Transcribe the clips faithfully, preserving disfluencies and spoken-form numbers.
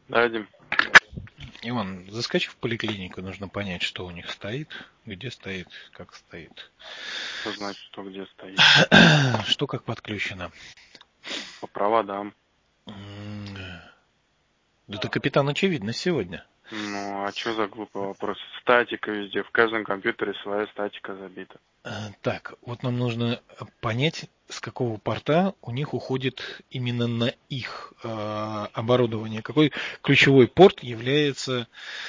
Да, Дим. Иван, заскочи в поликлинику, нужно понять, что у них стоит, где стоит, как стоит. Что значит, что где стоит? Что как подключено? По проводам. Да это капитан очевидность сегодня. Ну, а что за глупый вопрос? Статика везде, в каждом компьютере своя статика забита. Так, вот нам нужно понять, с какого порта у них уходит именно на их э, оборудование. Какой ключевой порт является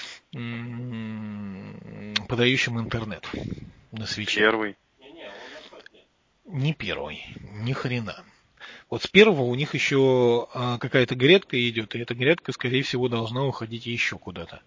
м, подающим интернет на свече? Первый. Не первый, ни хрена. Вот с первого у них еще а, какая-то грядка идет, и эта грядка, скорее всего, должна уходить еще куда-то.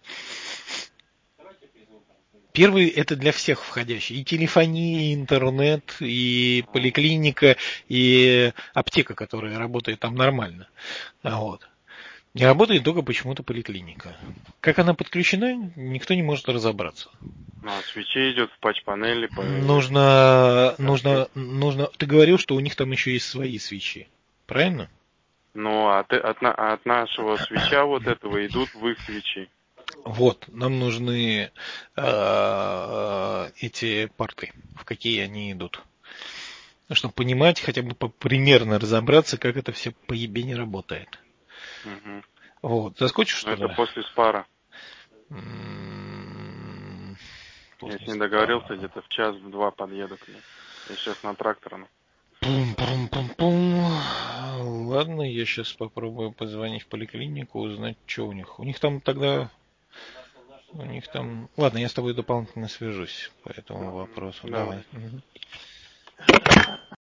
Первый это для всех входящий. И телефония, и интернет, и поликлиника, и аптека, которая работает там нормально. Вот. Не работает только почему-то поликлиника. Как она подключена, никто не может разобраться. Ну, а свечи идет в патч-панели. По... Нужно, нужно, нужно. Ты говорил, что у них там еще есть свои свечи. Правильно? Ну, от, от, от нашего свеча вот этого идут в их свечи. Вот, нам нужны э, эти порты, в какие они идут. Чтобы понимать, хотя бы примерно разобраться, как это все по ебени работает. Угу. Вот, заскочишь, что Но ли? это после спара. М-м-м, Я после с ней спара. договорился, где-то в час, в два подъеду к ней. Я сейчас на тракторном. Пум-пум-пум-пум. Ладно, я сейчас попробую позвонить в поликлинику, узнать, что у них. У них там тогда... У них там... Ладно, я с тобой дополнительно свяжусь по этому вопросу. Давай. Давай. Угу.